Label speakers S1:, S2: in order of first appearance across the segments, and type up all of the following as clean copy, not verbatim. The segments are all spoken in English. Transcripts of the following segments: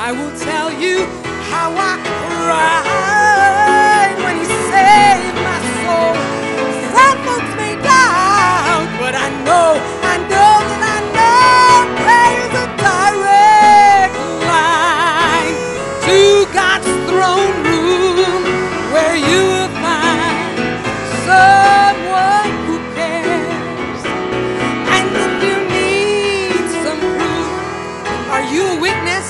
S1: I will tell you how I cried when he saved my soul. Some folks may doubt, but I know there is a direct line to God's throne room where you will find someone who cares. And if you need some proof, are you a witness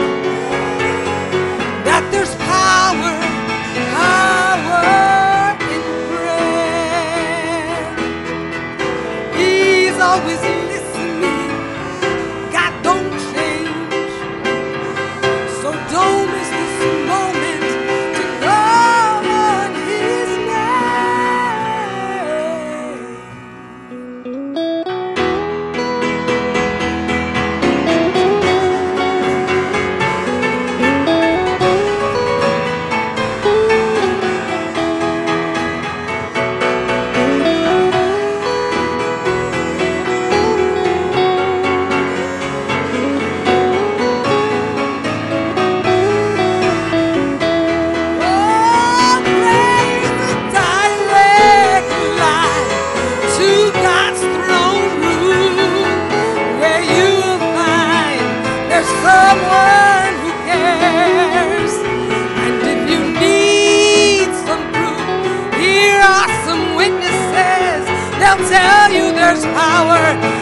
S1: that there's power in prayer? He's always listening. God don't change. So don't miss this moment to call on his someone who cares. And if you need some proof, here are some witnesses. They'll tell you there's power